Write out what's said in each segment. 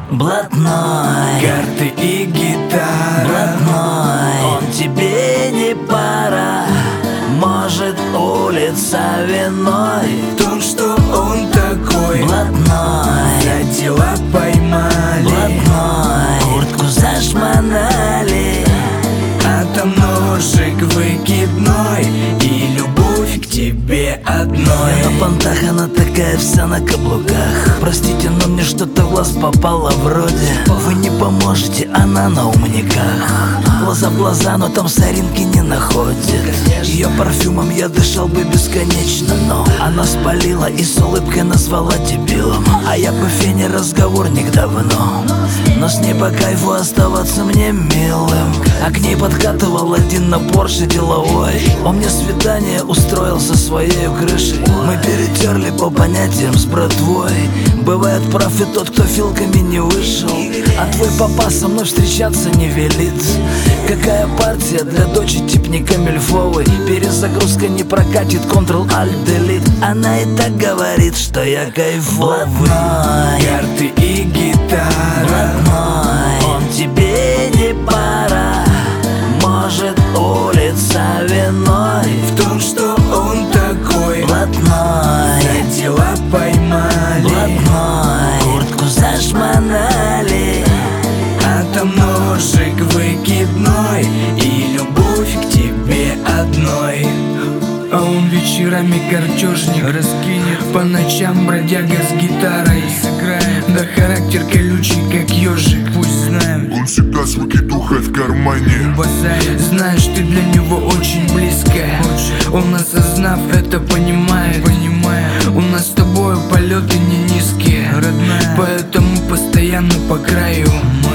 Блатной, карты и гитара. блатной, он тебе не пара. Может, улица виной. В том, что он такой, Блатной, за дела поймали, блатной, куртку зашмонали. а там ножик выкидной и любовь к тебе одной. На понтах она такая вся на каблуках. Простите, но мне что-то в глаз попало вроде. Вы не поможете, она на умниках. Глаза в глаза, но там соринки не находит. Ее парфюмом я дышал бы бесконечно, но она спалила и с улыбкой назвала дебилом. А я по фене разговорник давно, но с ней по кайфу оставаться мне милым. А к ней подкатывал один на Порше деловой. Он мне свидание устроил со своей крышей. Мы перетерли по понятиям с братвой. Бывает прав и тот, кто филками не вышел. А твой папа со мной встречаться не велит. Какая партия для дочи тип не камильфовый. Перезагрузка не прокатит, Ctrl-Alt-Delete. Она и так говорит, что я кайфовый. Блатной, Карты и гитара. блатной, он тебе не пара. Может, улица виной. В том, что он такой, Блатной, за дела поймали, блатной, куртку зашмонали. а там ножик выкидной и любовь к тебе одной. А он вечерами картежник раскинет, по ночам бродяга с гитарой сыграет. Да характер колючий, как ежик, пусть знают. Он всегда с выкидухой в кармане. Базарит, знаешь, ты для него очень близкая. Он, осознав это, понимает. У нас с тобой полеты не низкие, родная, поэтому постоянно по краю.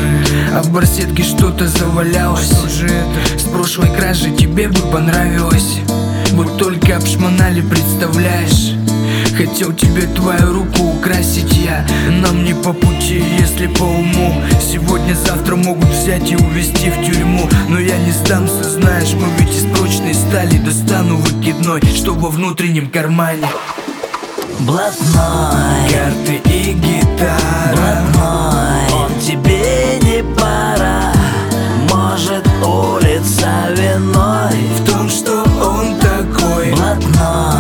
А в барсетке что-то завалялось. С прошлой кражи тебе бы понравилось. Вот только обшмонали, представляешь. Хотел тебе твою руку украсить я. Нам не по пути, если по уму. Сегодня-завтра могут взять и увезти в тюрьму. Но я не сдамся, знаешь, мы ведь из прочной стали. Достану выкидной, что во внутреннем кармане. Блатной, Карты и гитара. блатной, он тебе не пара. Может, улица виной. В том, что он такой, Блатной,